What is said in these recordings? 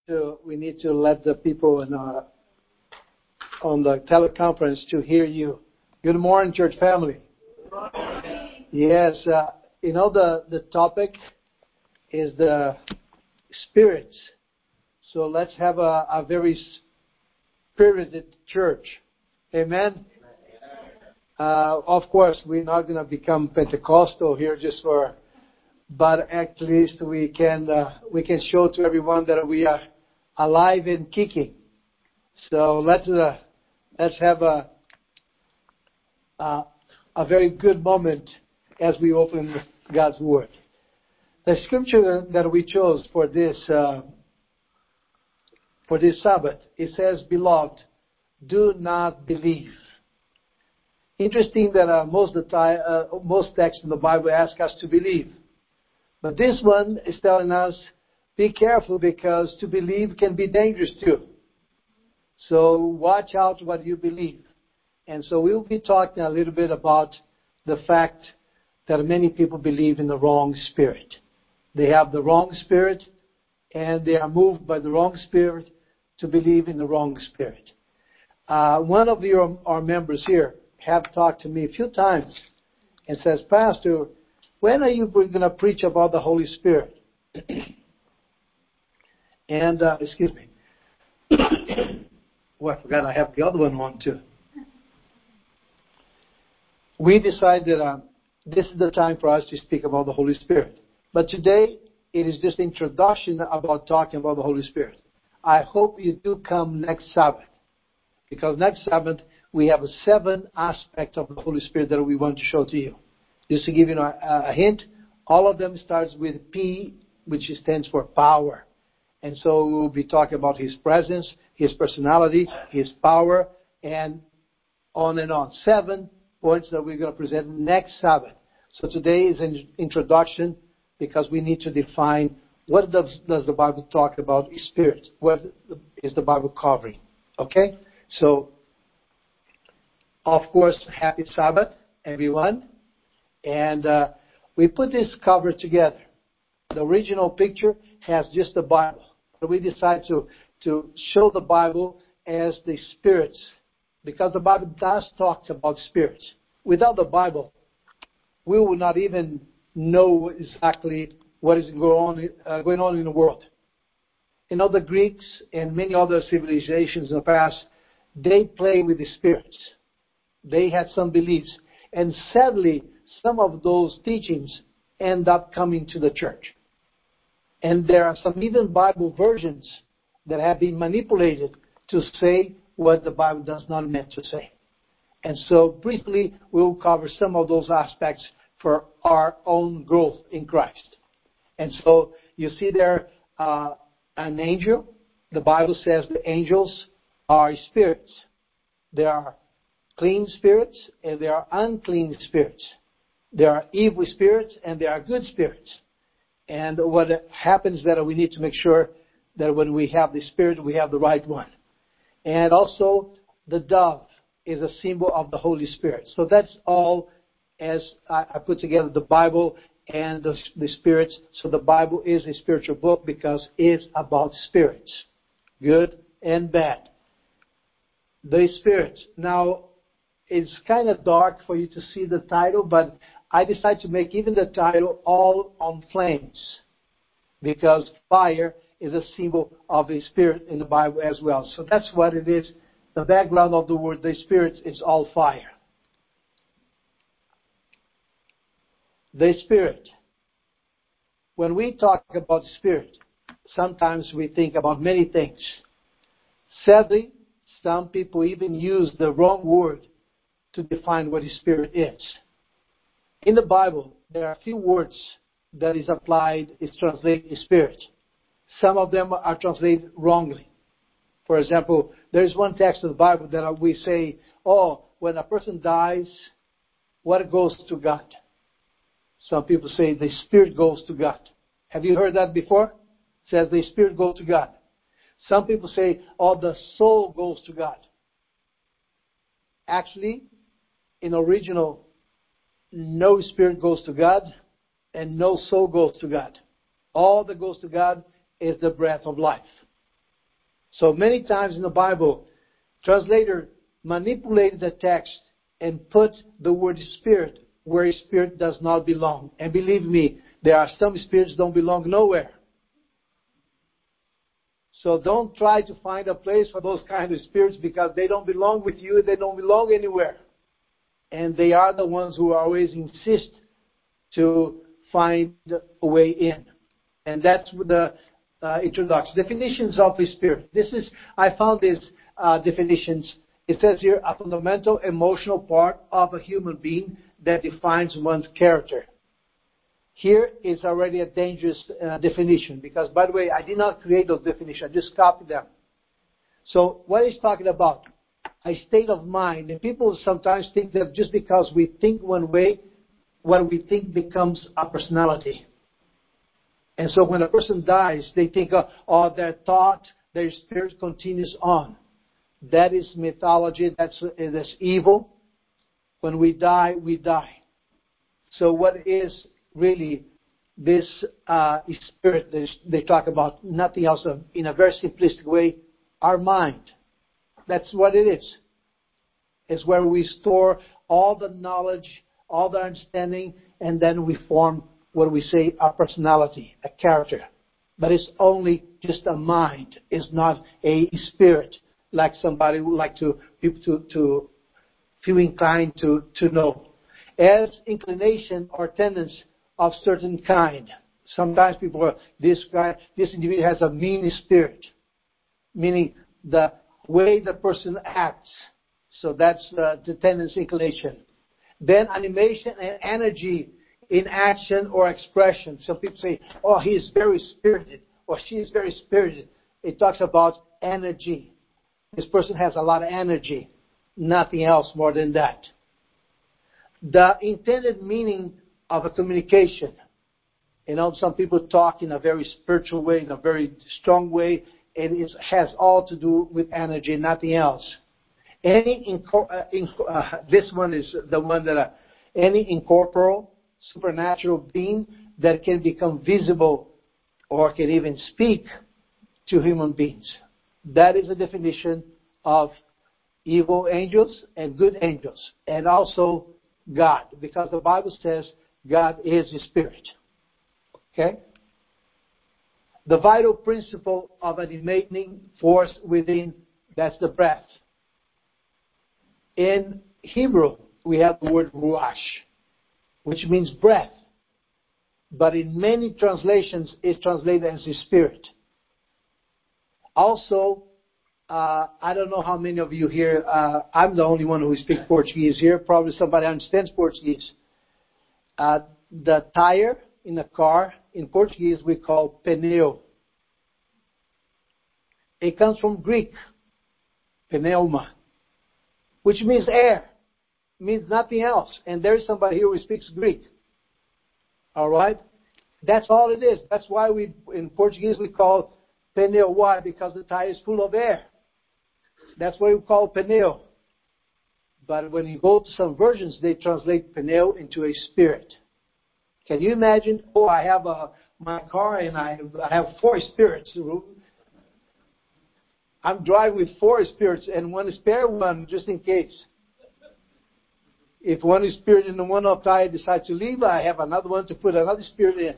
we need to let the people on the teleconference to hear you. Good morning, church family. Good morning. Yes, the topic is the spirits. So let's have a very spirited church. Amen. Of course, we're not going to become Pentecostal here but at least we can show to everyone that we are alive and kicking. So let's have a very good moment as we open God's Word. The scripture that we chose for this Sabbath, it says, "Beloved, do not believe." Interesting that most texts in the Bible ask us to believe. But this one is telling us, be careful, because to believe can be dangerous too. So watch out what you believe. And so we'll be talking a little bit about the fact that many people believe in the wrong spirit. They have the wrong spirit, and they are moved by the wrong spirit to believe in the wrong spirit. One of our members here have talked to me a few times and says, "Pastor, when are you going to preach about the Holy Spirit?" And, excuse me. Oh, I forgot I have the other one on too. We decided this is the time for us to speak about the Holy Spirit. But today, it is just introduction about talking about the Holy Spirit. I hope you do come next Sabbath, because next Sabbath we have 7 aspects of the Holy Spirit that we want to show to you. Just to give you a hint, all of them starts with P, which stands for power. And so we'll be talking about His presence, His personality, His power, and on and on. 7 points that we're going to present next Sabbath. So today is an introduction, because we need to define what does the Bible talk about spirit. What is the Bible covering? Okay? So, of course, happy Sabbath, everyone. And we put this cover together. The original picture has just the Bible. But we decided to show the Bible as the spirits, because the Bible does talk about spirits. Without the Bible, we will not even know exactly what is going on in the world. The Greeks and many other civilizations in the past, they play with the spirits. They had some beliefs. And sadly, some of those teachings end up coming to the church. And there are some even Bible versions that have been manipulated to say what the Bible does not meant to say. And so briefly, we'll cover some of those aspects for our own growth in Christ. And so you see there an angel. The Bible says the angels are spirits. There are clean spirits and there are unclean spirits. There are evil spirits and there are good spirits. And what happens is that we need to make sure that when we have the Spirit, we have the right one. And also, the dove is a symbol of the Holy Spirit. So that's all as I put together the Bible and the spirits. So the Bible is a spiritual book because it's about spirits, good and bad. The spirits. Now, it's kind of dark for you to see the title, but I decided to make even the title all on flames, because fire is a symbol of a spirit in the Bible as well. So that's what it is. The background of the word, the spirit, is all fire. The spirit. When we talk about spirit, sometimes we think about many things. Sadly, some people even use the wrong word to define what a spirit is. In the Bible, there are a few words that is applied, is translated spirit. Some of them are translated wrongly. For example, there is one text of the Bible that we say, when a person dies, what goes to God? Some people say the spirit goes to God. Have you heard that before? It says the spirit goes to God. Some people say, the soul goes to God. Actually, in original, no spirit goes to God and no soul goes to God. All that goes to God is the breath of life. So many times in the Bible, translator manipulated the text and put the word spirit where spirit does not belong. And believe me, there are some spirits don't belong nowhere. So don't try to find a place for those kind of spirits, because they don't belong with you. They don't belong anywhere. And they are the ones who always insist to find a way in. And that's the introduction. Definitions of the spirit. I found these definitions. It says here, a fundamental emotional part of a human being that defines one's character. Here is already a dangerous definition, because, by the way, I did not create those definitions. I just copied them. So what he's talking about? A state of mind. And people sometimes think that just because we think one way, what we think becomes a personality. And so when a person dies, they think, their thought, their spirit continues on. That is mythology. That's evil. When we die, we die. So what is really this spirit they talk about? Nothing else in a very simplistic way. Our mind. That's what it is. It's where we store all the knowledge, all the understanding, and then we form what we say our personality, a character. But it's only just a mind. It's not a spirit, like somebody would like people to feel inclined to know. As inclination or tendency of certain kind. Sometimes people are, this individual has a mean spirit, meaning the way the person acts. So that's the tendency, inclination. Then animation and energy in action or expression. Some people say, he is very spirited, or she is very spirited. It talks about energy. This person has a lot of energy. Nothing else more than that. The intended meaning of a communication. Some people talk in a very spiritual way, in a very strong way, and it has all to do with energy, nothing else. This one is the one that any incorporeal, supernatural being that can become visible or can even speak to human beings. That is a definition of evil angels and good angels, and also God, because the Bible says God is a spirit. Okay? The vital principle of animating force within, that's the breath. In Hebrew, we have the word ruach, which means breath. But in many translations, it's translated as the spirit. Also, I don't know how many of you here, I'm the only one who speaks Portuguese here. Probably somebody understands Portuguese. The tire in a car, in Portuguese, we call pneu. It comes from Greek, pneuma, which means air. It means nothing else. And there is somebody here who speaks Greek. All right? That's all it is. That's why in Portuguese, we call pneu. Why? Because the tire is full of air. That's why we call pneu. But when you go to some versions, they translate pneu into a spirit. Can you imagine? I have my car and I have 4 spirits. I'm driving with 4 spirits and one spare one just in case. If one spirit in the one up tire decides to leave, I have another one to put another spirit in.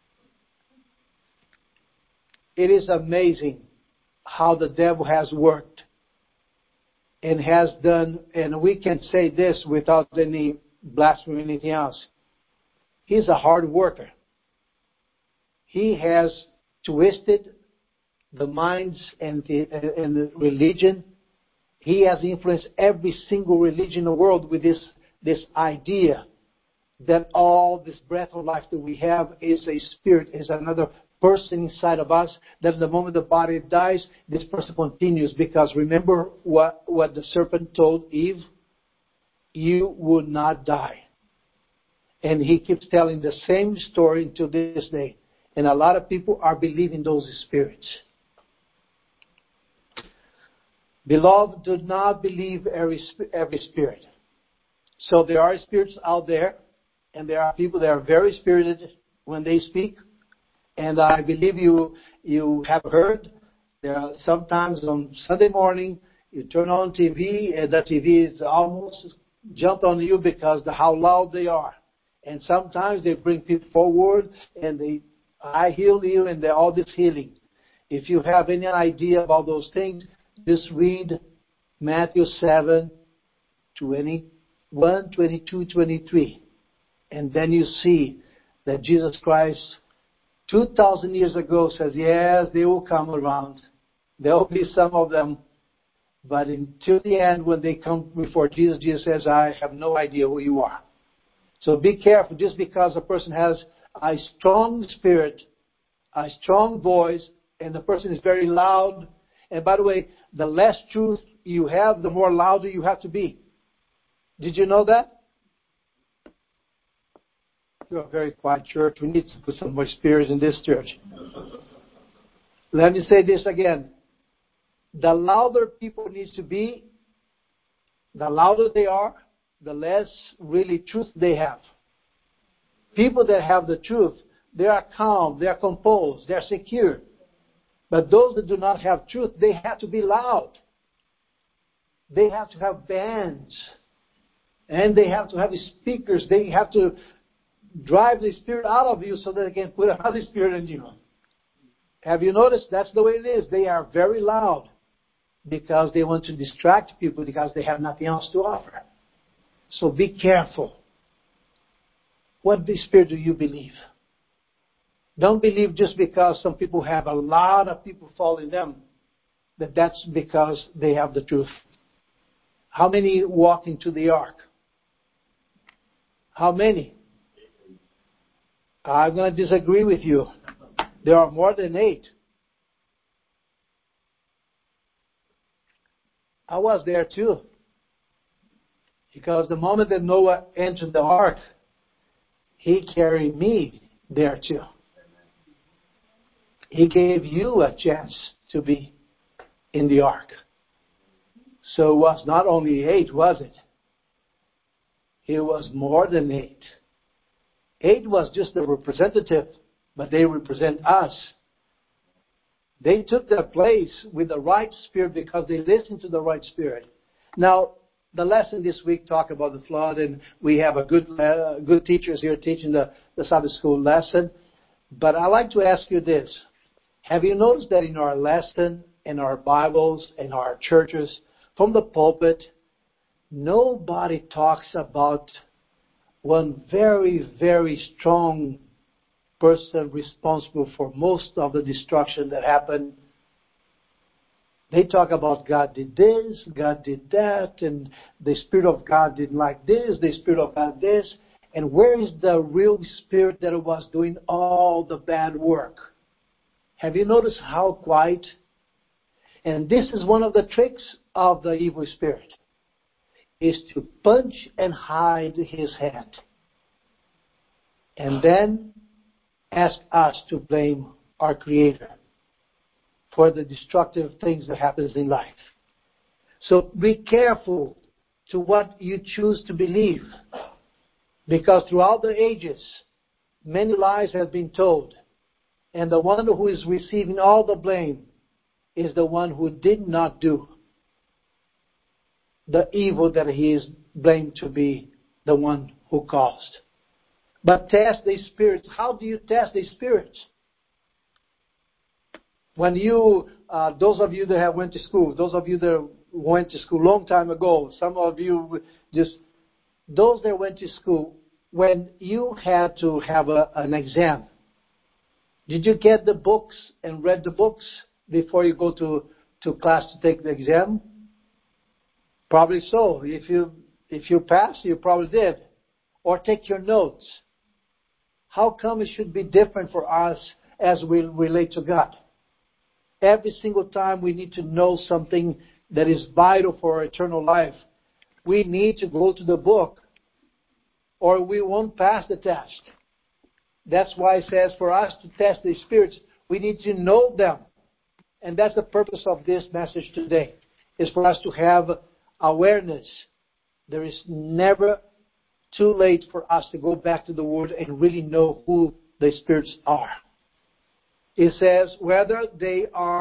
It is amazing how the devil has worked and has done, and we can say this without any blasphemy or anything else. He's a hard worker. He has twisted the minds and the religion. He has influenced every single religion in the world with this idea that all this breath of life that we have is a spirit, is another person inside of us, that the moment the body dies, this person continues. Because remember what the serpent told Eve? You would not die. And he keeps telling the same story until this day. And a lot of people are believing those spirits. Beloved, do not believe every spirit. So there are spirits out there, and there are people that are very spirited when they speak. And I believe you have heard There are sometimes on Sunday morning, you turn on TV, and the TV is almost jump on you because of how loud they are. And sometimes they bring people forward, and I heal you, and all this healing. If you have any idea about those things, just read Matthew 7:21, 22, 23. And then you see that Jesus Christ, 2,000 years ago, says, yes, they will come around. There will be some of them. But until the end, when they come before Jesus, Jesus says, I have no idea who you are. So be careful. Just because a person has a strong spirit, a strong voice, and the person is very loud. And by the way, the less truth you have, the more louder you have to be. Did you know that? You're a very quiet church. We need to put some more spirits in this church. Let me say this again. The louder people need to be, the louder they are, the less really truth they have. People that have the truth, they are calm, they are composed, they are secure. But those that do not have truth, they have to be loud. They have to have bands. And they have to have speakers. They have to drive the spirit out of you so that they can put another spirit in you. Have you noticed? That's the way it is. They are very loud because they want to distract people because they have nothing else to offer. So be careful. What spirit do you believe? Don't believe just because some people have a lot of people following them that that's because they have the truth. How many walked into the ark? How many? I'm going to disagree with you. There are more than 8. I was there too. Because the moment that Noah entered the ark, he carried me there too. He gave you a chance to be in the ark. So it was not only 8, was it? It was more than 8. 8 was just the representative, but they represent us. They took their place with the right spirit because they listened to the right spirit. Now, the lesson this week talked about the flood, and we have a good teachers here teaching the Sabbath school lesson. But I'd like to ask you this. Have you noticed that in our lesson, in our Bibles, in our churches, from the pulpit, nobody talks about one very, very strong person responsible for most of the destruction that happened? They talk about God did this, God did that, and the Spirit of God didn't like this, the Spirit of God this. And where is the real Spirit that was doing all the bad work? Have you noticed how quiet? And this is one of the tricks of the evil spirit, is to punch and hide his head. And then ask us to blame our Creator for the destructive things that happens in life. So be careful to what you choose to believe. Because throughout the ages, many lies have been told. And the one who is receiving all the blame is the one who did not do the evil that he is blamed to be the one who caused. But test the spirits. How do you test the spirits? When you, those of you that have went to school, those of you that went to school a long time ago, some of you just, those that went to school, when you had to have an exam, did you get the books and read the books before you go to class to take the exam? Probably so. If you passed, you probably did. Or take your notes. How come it should be different for us as we relate to God? Every single time we need to know something that is vital for our eternal life, we need to go to the book, or we won't pass the test. That's why it says for us to test the spirits, we need to know them. And that's the purpose of this message today, is for us to have awareness. There is never too late for us to go back to the Word and really know who the spirits are. It says whether they are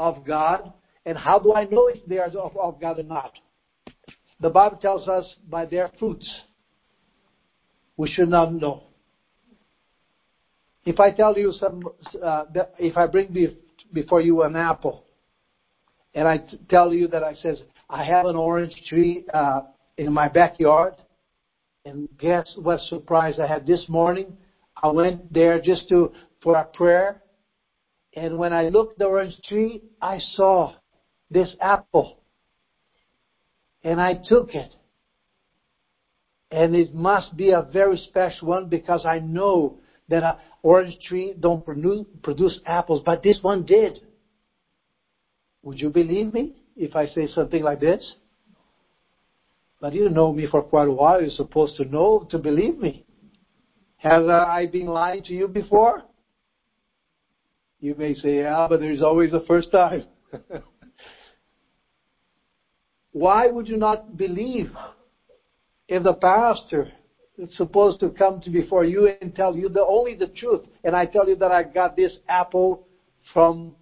of God. And how do I know if they are of God or not? The Bible tells us by their fruits. We should not know. If I tell you if I bring before you an apple, and I tell you that I have an orange tree in my backyard, and guess what surprise I had this morning? I went there just for a prayer, and when I looked at the orange tree, I saw this apple, and I took it. And it must be a very special one because I know that an orange tree don't produce apples, but this one did. Would you believe me if I say something like this? But you know me for quite a while. You're supposed to know to believe me. Have I been lying to you before? You may say, yeah, but there's always a first time. Why would you not believe if the pastor is supposed to come before you and tell you only the truth, and I tell you that I got this apple from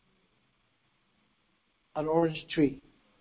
an orange tree?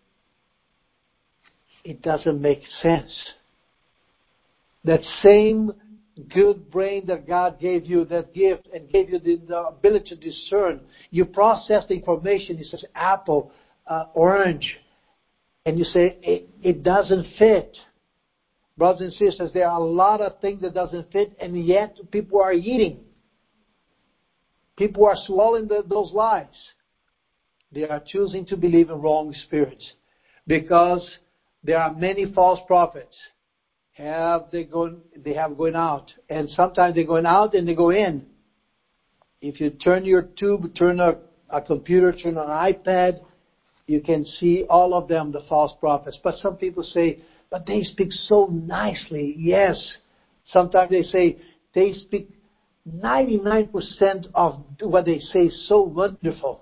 It doesn't make sense. That same good brain that God gave you, that gift, and gave you the ability to discern, you process the information. It says apple, orange, and you say it doesn't fit. Brothers and sisters, there are a lot of things that doesn't fit, and yet people are eating. People are swallowing those lies. They are choosing to believe in wrong spirits because there are many false prophets. They have going out, and sometimes they're going out and they go in. If you turn your tube, turn a computer, turn an iPad, you can see all of them, the false prophets. But some people say, but they speak so nicely. Yes. Sometimes they say they speak 99% of what they say so wonderful.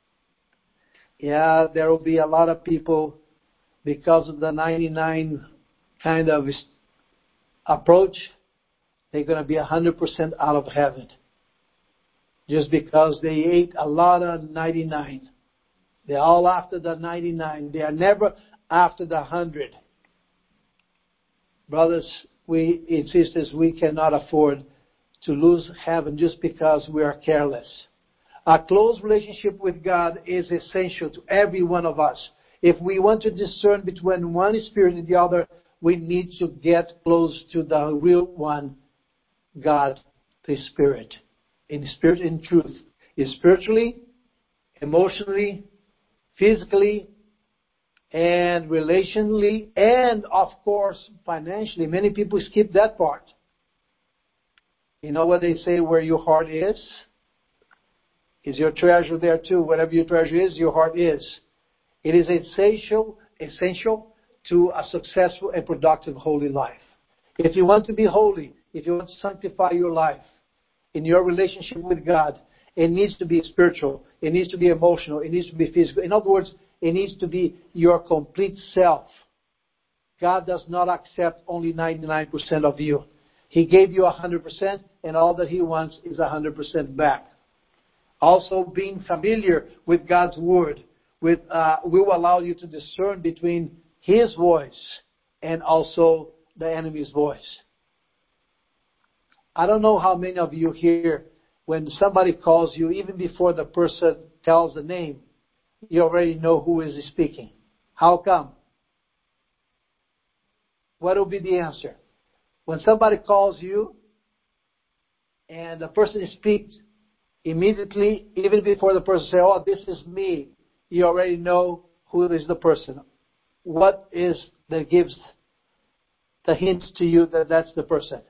Yeah, there will be a lot of people, because of the 99 kind of approach, they're going to be 100% out of heaven. Just because they ate a lot of 99. They're all after the 99. They are never after the 100. Brothers and sisters, we cannot afford to lose heaven just because we are careless. A close relationship with God is essential to every one of us. If we want to discern between one spirit and the other, we need to get close to the real one, God, the Spirit. In spirit and truth. Spiritually, emotionally, physically, and relationally, and of course, financially. Many people skip that part. You know what they say, where your heart is your treasure there too. Whatever your treasure is, your heart is. It is essential to a successful and productive holy life. If you want to be holy, if you want to sanctify your life in your relationship with God, it needs to be spiritual. It needs to be emotional. It needs to be physical. In other words, it needs to be your complete self. God does not accept only 99% of you. He gave you 100%, and all that He wants is 100% back. Also, being familiar with God's Word will allow you to discern between His voice and also the enemy's voice. I don't know how many of you here, when somebody calls you, even before the person tells the name, you already know who is speaking. How come? What will be the answer? When somebody calls you and the person speaks, immediately, even before the person says, oh, this is me, you already know who is the person. What is that gives the hints to you that that's the person?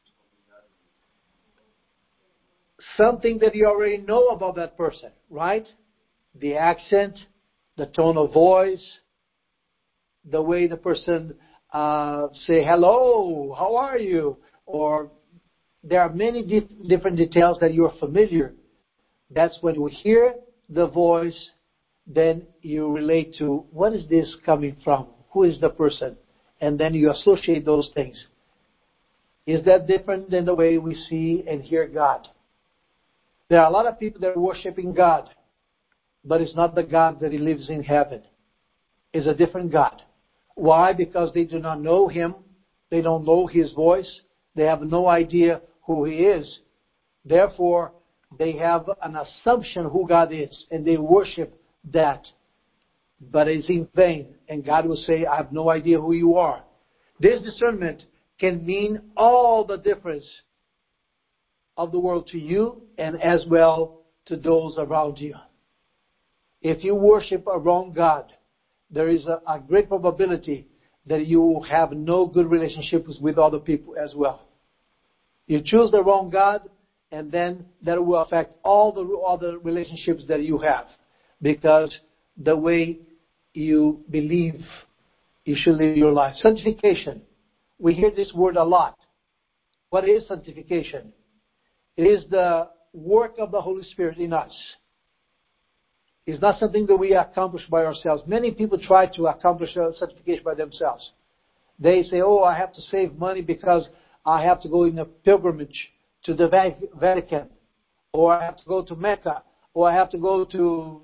Something that you already know about that person, right? The accent, the tone of voice, the way the person say hello, how are you? Or there are many different details that you are familiar. That's when you hear the voice, then you relate to what is this coming from? Who is the person? And then you associate those things. Is that different than the way we see and hear God? There are a lot of people that are worshiping God. but it's not the God that He lives in heaven. It's a different God. Why? Because they do not know Him. They don't know His voice. They have no idea who He is. Therefore, they have an assumption who God is, and they worship that. But it's in vain. And God will say, I have no idea who you are. This discernment can mean all the difference of the world to you and as well to those around you. If you worship a wrong God, there is a great probability that you will have no good relationships with other people as well. You choose the wrong God, and then that will affect all the other relationships that you have, because the way you believe you should live your life. Sanctification. We hear this word a lot. What is sanctification? It is the work of the Holy Spirit in us. It's not something that we accomplish by ourselves. Many people try to accomplish sanctification by themselves. They say, oh, I have to save money because I have to go in a pilgrimage to the Vatican, or I have to go to Mecca, or I have to go to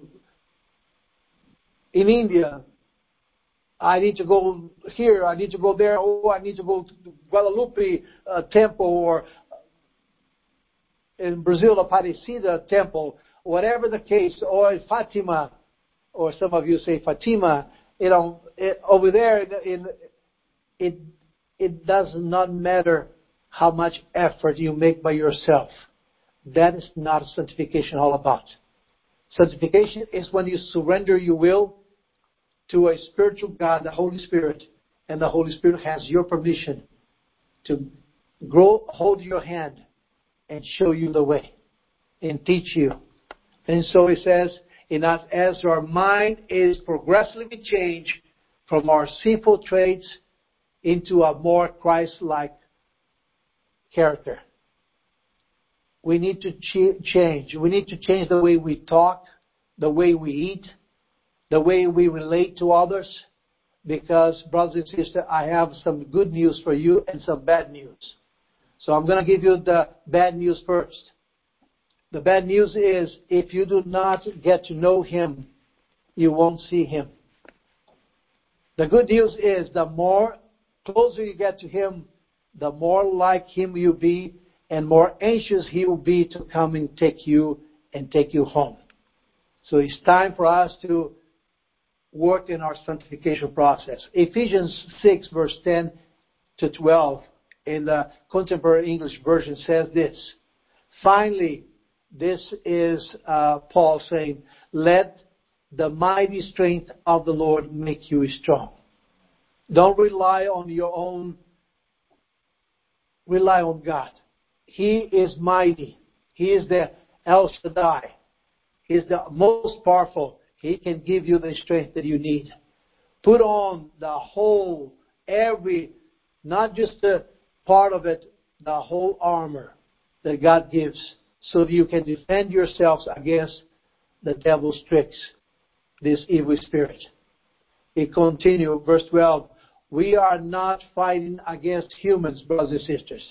in India. I need to go here, I need to go there, oh, I need to go to the Guadalupe temple, or in Brazil, Aparecida temple, whatever the case, or Fatima, or some of you say Fatima, over there, it does not matter how much effort you make by yourself. That is not sanctification all about. Sanctification is when you surrender your will to a spiritual God, the Holy Spirit, and the Holy Spirit has your permission to hold your hand and show you the way and teach you. And so it says, in us, as our mind is progressively changed from our sinful traits into a more Christ-like character. We need to change. We need to change the way we talk, the way we eat, the way we relate to others. Because, brothers and sisters, I have some good news for you and some bad news. So I'm going to give you the bad news first. The bad news is, if you do not get to know Him, you won't see Him. The good news is, the more closer you get to Him, the more like Him you'll be, and more anxious He will be to come and take you home. So it's time for us to work in our sanctification process. Ephesians 6, verse 10 to 12, in the Contemporary English Version says this. Finally, this is Paul saying, let the mighty strength of the Lord make you strong. Don't rely on your own. Rely on God. He is mighty. He is the El Shaddai. He is the most powerful. He can give you the strength that you need. Put on the whole, not just a part of it, the whole armor that God gives, so that you can defend yourselves against the devil's tricks, this evil spirit. It continues, verse 12. We are not fighting against humans, brothers and sisters.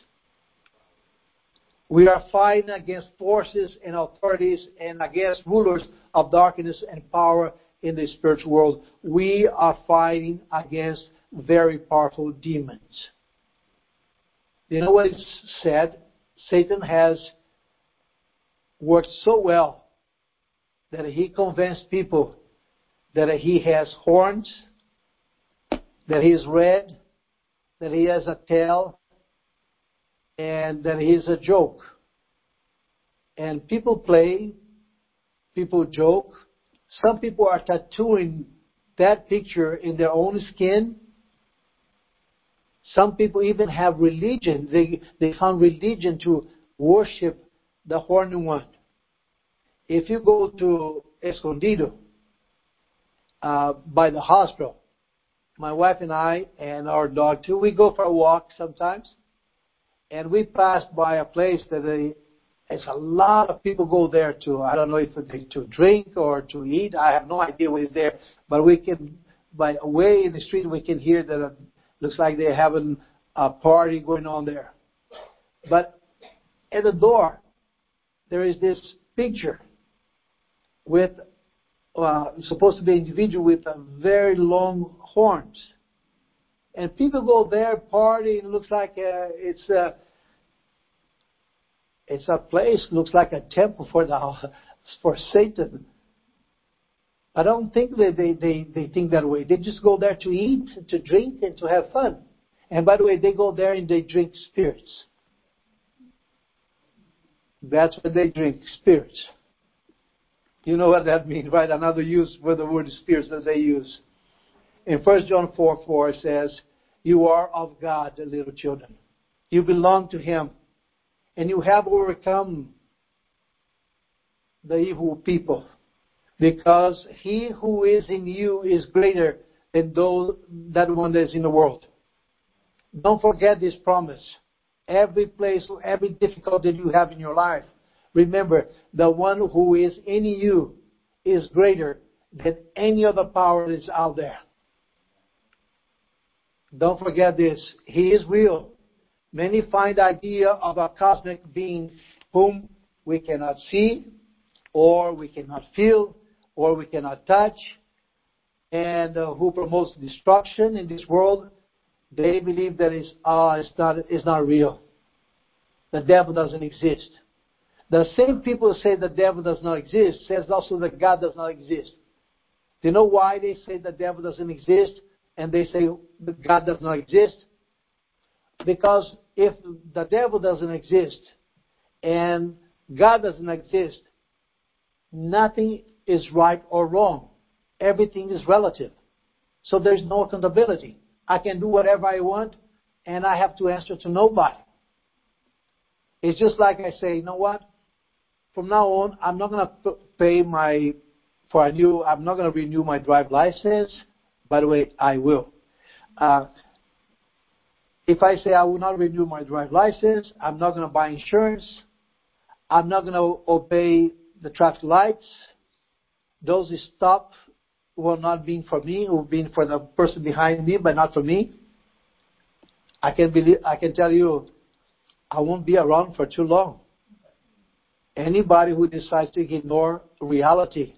We are fighting against forces and authorities and against rulers of darkness and power in the spiritual world. We are fighting against very powerful demons. You know what is said? Satan has worked so well that he convinced people that he has horns, that he is red, that he has a tail, and that he is a joke. And people play, people joke. Some people are tattooing that picture in their own skin. Some people even have religion. They found religion to worship the horny one. If you go to Escondido, by the hospital, my wife and I and our dog too, we go for a walk sometimes. And we passed by a place that there's a lot of people go there to, I don't know if it's to drink or to eat. I have no idea what is there. But we can, by way in the street, we can hear that it looks like they're having a party going on there. But at the door, there is this picture with supposed to be an individual with a very long horns. And people go there, party, and it looks like it's a place, looks like a temple for Satan. I don't think that they think that way. They just go there to eat, to drink, and to have fun. And by the way, they go there and they drink spirits. That's what they drink, spirits. You know what that means, right? Another use for the word spirits that they use. In 1 John 4:4 it says, "You are of God, little children. You belong to Him, and you have overcome the evil people, because He who is in you is greater than that one that is in the world." Don't forget this promise. Every place, every difficulty you have in your life, remember, the one who is in you is greater than any other power that is out there. Don't forget this. He is real. Many find the idea of a cosmic being whom we cannot see, or we cannot feel, or we cannot touch, and who promotes destruction in this world. They believe that it's not real. The devil doesn't exist. The same people who say the devil does not exist says also that God does not exist. Do you know why they say the devil doesn't exist and they say that God does not exist? Because if the devil doesn't exist and God doesn't exist, nothing is right or wrong. Everything is relative. So there's no accountability. I can do whatever I want, and I have to answer to nobody. It's just like I say, you know what? From now on, I'm not going to pay I'm not going to renew my drive license. By the way, I will. If I say I will not renew my drive license, I'm not going to buy insurance. I'm not going to obey the traffic lights. Those stop will not be for me, it will be for the person behind me, but not for me. I can tell you, I won't be around for too long. Anybody who decides to ignore reality,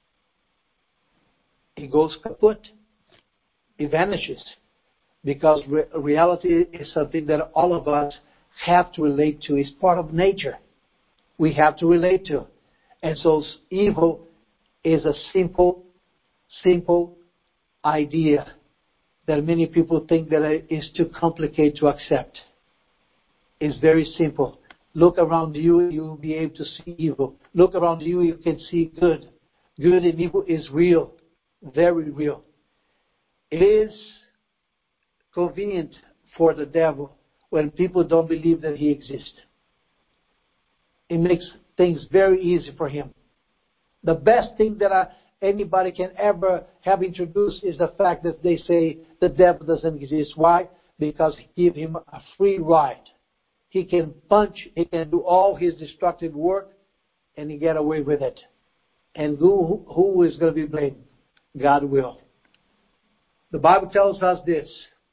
it goes kaput. It vanishes. Because reality is something that all of us have to relate to. It's part of nature. We have to relate to. And so evil is a simple idea that many people think that it is too complicated to accept. It's very simple. Look around you, you'll be able to see evil. Look around you, you can see good. Good and evil is real. Very real. It is convenient for the devil when people don't believe that he exists. It makes things very easy for him. The best thing that anybody can ever have introduced is the fact that they say the devil doesn't exist. Why? Because he gives him a free ride. He can punch, he can do all his destructive work, and he get away with it. And who is going to be blamed? God will. The Bible tells us this,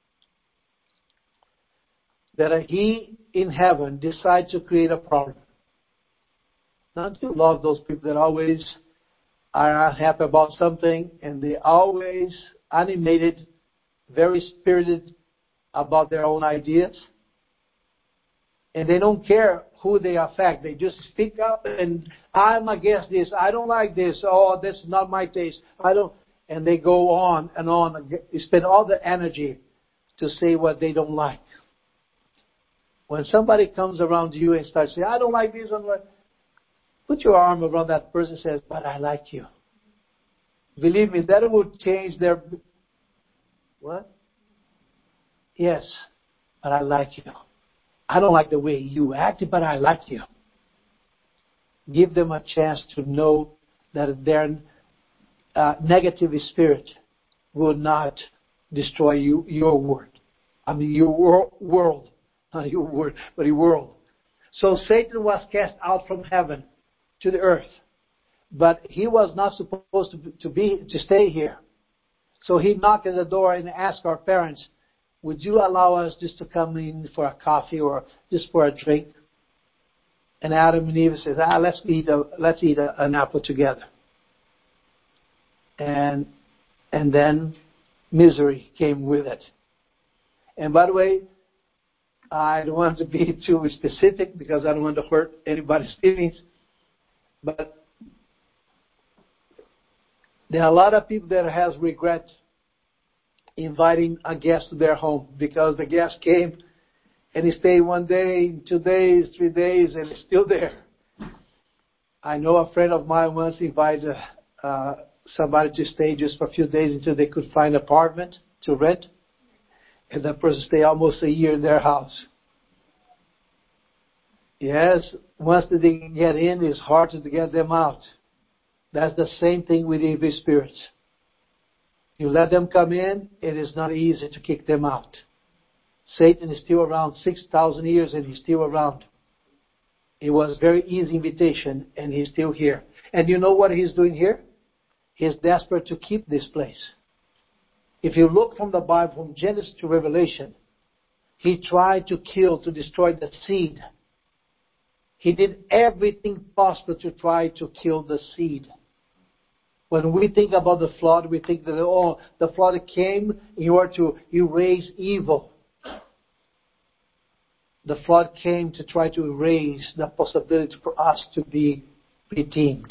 that he in heaven decides to create a problem. Don't you love those people that always are unhappy about something and they always animated, very spirited about their own ideas? And they don't care who they affect. They just speak up and I'm against this. I don't like this. Oh, this is not my taste. And they go on and on. They spend all the energy to say what they don't like. When somebody comes around you and starts saying, I don't like this, put your arm around that person and says, but I like you. Believe me, that will change their... What? Yes, but I like you. I don't like the way you act, but I like you. Give them a chance to know that their negative spirit will not destroy your word. I mean, your world. Not your word, but your world. So Satan was cast out from heaven to the earth. But he was not supposed to stay here. So he knocked at the door and asked our parents, would you allow us just to come in for a coffee or just for a drink? And Adam and Eve says, let's eat an apple together. and then misery came with it. And by the way, I don't want to be too specific because I don't want to hurt anybody's feelings, but there are a lot of people that has regret inviting a guest to their home because the guest came and he stayed 1 day, 2 days, 3 days, and he's still there. I know a friend of mine once invited somebody to stay just for a few days until they could find an apartment to rent. And that person stayed almost a year in their house. Yes, once they get in, it's hard to get them out. That's the same thing with evil spirits. You let them come in, it is not easy to kick them out. Satan is still around 6,000 years and he's still around. It was a very easy invitation and he's still here. And you know what he's doing here? He's desperate to keep this place. If you look from the Bible, from Genesis to Revelation, he tried to kill, to destroy the seed. He did everything possible to try to kill the seed. When we think about the flood, we think that, the flood came in order to erase evil. The flood came to try to erase the possibility for us to be redeemed.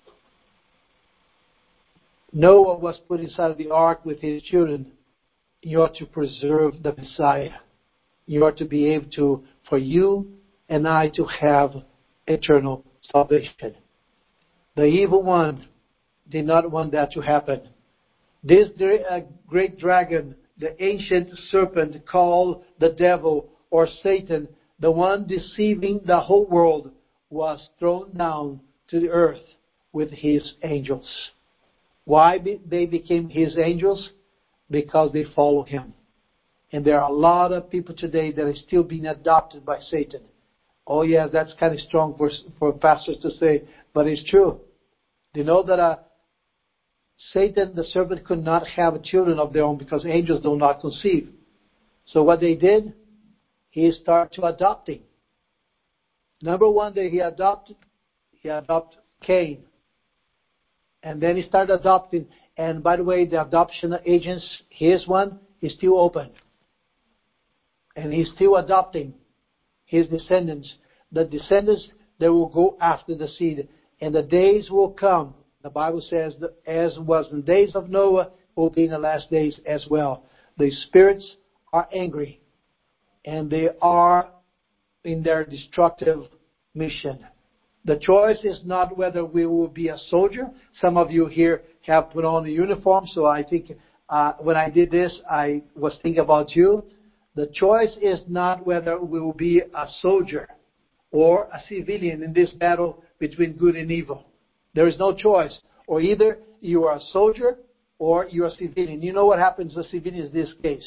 Noah was put inside the ark with his children in order to preserve the Messiah. In order to be able to, for you and I to have eternal salvation. The evil one did not want that to happen. This great dragon, the ancient serpent called the devil or Satan, the one deceiving the whole world, was thrown down to the earth with his angels. Why they became his angels? Because they follow him. And there are a lot of people today that are still being adopted by Satan. Oh yeah, that's kind of strong for pastors to say, but it's true. Do you know that Satan, the serpent, could not have children of their own because angels do not conceive. So what they did, he started to adopting. Number one that he adopted Cain. And then he started adopting. And by the way, the adoption agents, his one is still open. And he's still adopting his descendants. The descendants, they will go after the seed. And the days will come. The Bible says that as was in the days of Noah, will be in the last days as well. The spirits are angry. And they are in their destructive mission. The choice is not whether we will be a soldier. Some of you here have put on a uniform, so I think when I did this, I was thinking about you. The choice is not whether we will be a soldier or a civilian in this battle between good and evil. There is no choice. Or either you are a soldier or you are a civilian. You know what happens to civilians in this case?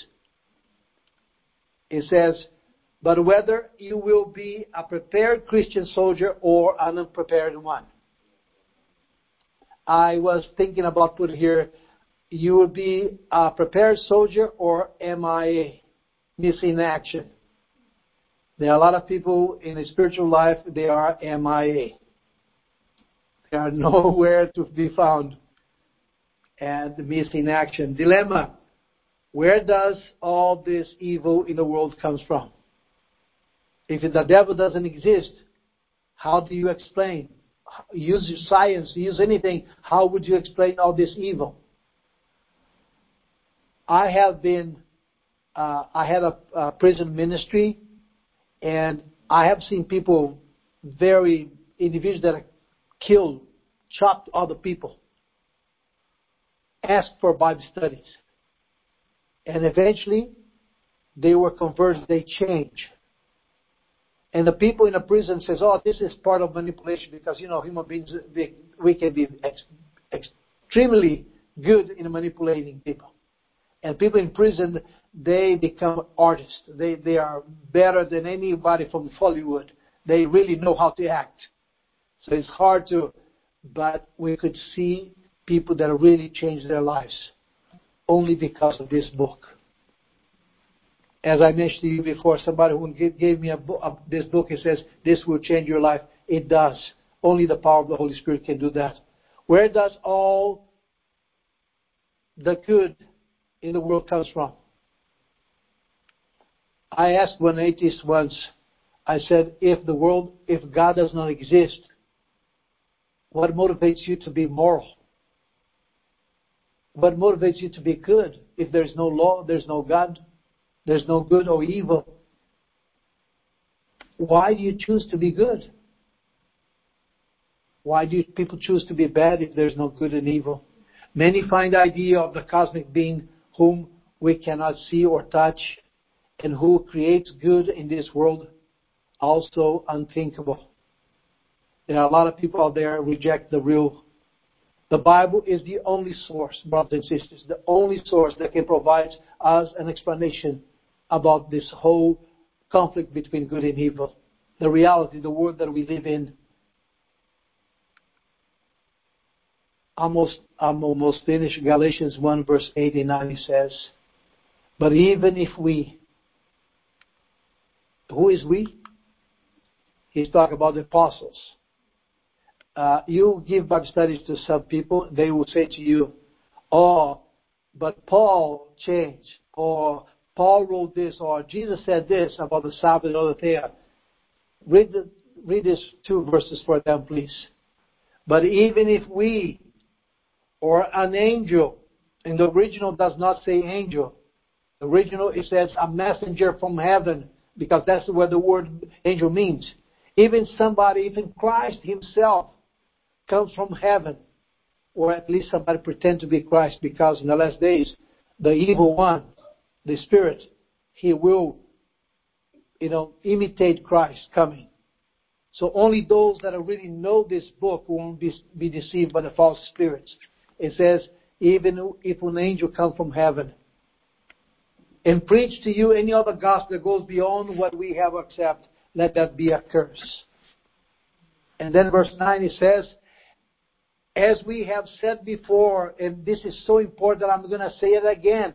It says, but whether you will be a prepared Christian soldier or an unprepared one. I was thinking about putting here, you will be a prepared soldier or MIA, missing action. There are a lot of people in the spiritual life, they are MIA. They are nowhere to be found. And missing action. Dilemma. Where does all this evil in the world comes from? If the devil doesn't exist, how do you explain? Use science, use anything. How would you explain all this evil? I had a prison ministry, and I have seen people, individuals that killed, chopped other people, asked for Bible studies. And eventually, they were converted, they changed. And the people in the prison says, this is part of manipulation because, human beings, we can be extremely good in manipulating people. And people in prison, they become artists. They are better than anybody from Hollywood. They really know how to act. So it's hard but we could see people that really changed their lives only because of this book. As I mentioned to you before, somebody who gave me this book, it says, this will change your life. It does. Only the power of the Holy Spirit can do that. Where does all the good in the world comes from. I asked one atheist once, I said, if God does not exist, what motivates you to be moral? What motivates you to be good? If there's no law, there's no God, there's no good or evil. Why do you choose to be good? Why do people choose to be bad if there's no good and evil? Many find the idea of the cosmic being whom we cannot see or touch and who creates good in this world also unthinkable. There are a lot of people out there who reject the real. The Bible is the only source, brothers and sisters, the only source that can provide us an explanation about this whole conflict between good and evil. The reality, the world that we live in. I'm almost finished. Galatians 1 verse 8 and 9 says, but even if we, who is we? He's talking about the apostles. You give Bible studies to some people, they will say to you, oh, but Paul changed, or Paul wrote this, or Jesus said this about the Sabbath or the Thea. Read these two verses for them, please. But even if we, or an angel, and the original does not say angel. The original, it says a messenger from heaven, because that's what the word angel means. Even Christ himself comes from heaven, or at least somebody pretend to be Christ, because in the last days, the evil one, the spirit, he will, imitate Christ coming. So only those that really know this book won't be deceived by the false spirits. It says, even if an angel comes from heaven and preach to you any other gospel that goes beyond what we have accepted, let that be a curse. And then verse 9 it says, as we have said before, and this is so important that I'm going to say it again.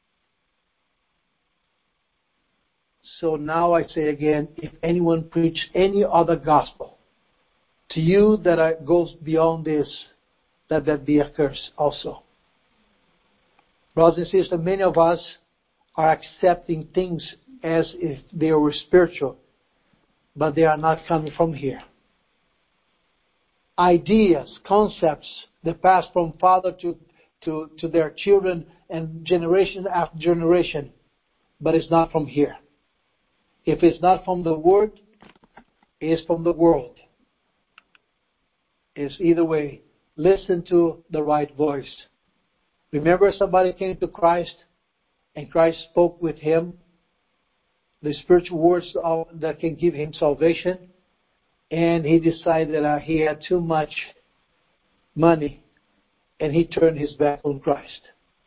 So now I say again, if anyone preach any other gospel to you that goes beyond this, let that be a curse also. Brothers and sisters, many of us are accepting things as if they were spiritual, but they are not coming from here. Ideas, concepts that pass from father to their children and generation after generation, but it's not from here. If it's not from the Word, it's from the world. It's either way. Listen to the right voice. Remember, somebody came to Christ and Christ spoke with him the spiritual words that can give him salvation, and he decided that he had too much money and he turned his back on Christ.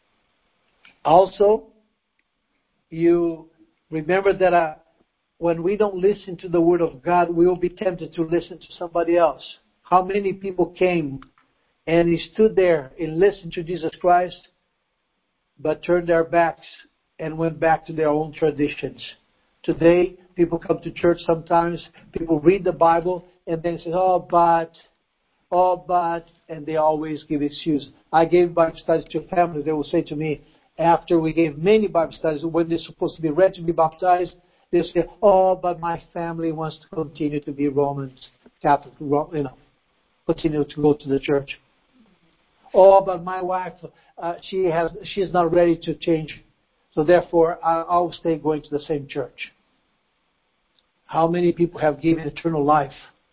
Also, you remember that when we don't listen to the Word of God, we will be tempted to listen to somebody else. How many people came and he stood there and listened to Jesus Christ, but turned their backs and went back to their own traditions. Today, people come to church sometimes, people read the Bible, and then say, oh, but, and they always give excuses. I gave Bible studies to families. They will say to me, after we gave many Bible studies, when they're supposed to be ready to be baptized, they say, oh, but my family wants to continue to be Roman Catholic, continue to go to the church. Oh, but my wife, she's not ready to change. So therefore, I'll stay going to the same church. How many people have given eternal life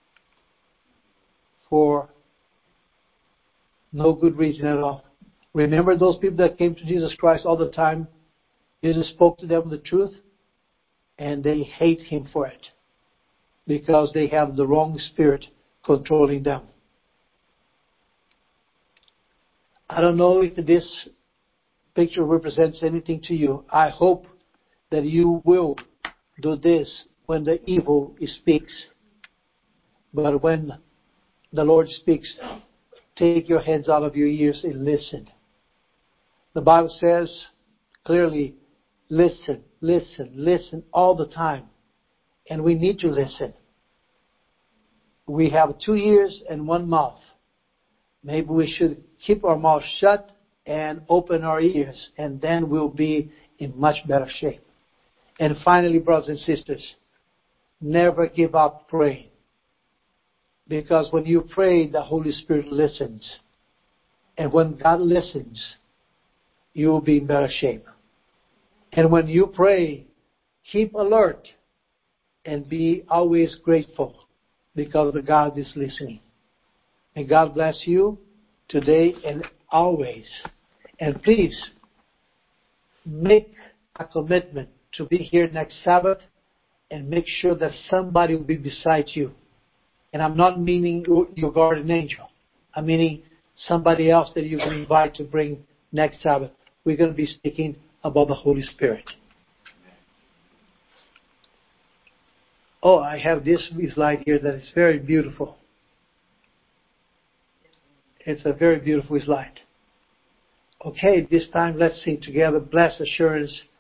for no good reason at all? Remember those people that came to Jesus Christ all the time? Jesus spoke to them the truth, and they hate Him for it because they have the wrong spirit controlling them. I don't know if this picture represents anything to you. I hope that you will do this when the evil speaks. But when the Lord speaks, take your hands out of your ears and listen. The Bible says clearly, listen, listen, listen all the time. And we need to listen. We have 2 ears and 1 mouth. Maybe we should keep our mouth shut and open our ears, and then we'll be in much better shape. And finally, brothers and sisters, never give up praying. Because when you pray, the Holy Spirit listens. And when God listens, you will be in better shape. And when you pray, keep alert and be always grateful because the God is listening. May God bless you today and always. And please make a commitment to be here next Sabbath and make sure that somebody will be beside you. And I'm not meaning your guardian angel. I'm meaning somebody else that you can invite to bring next Sabbath. We're going to be speaking about the Holy Spirit. Oh, I have this slide here that is very beautiful. It's a very beautiful slide. Okay, this time let's sing together, Blessed Assurance.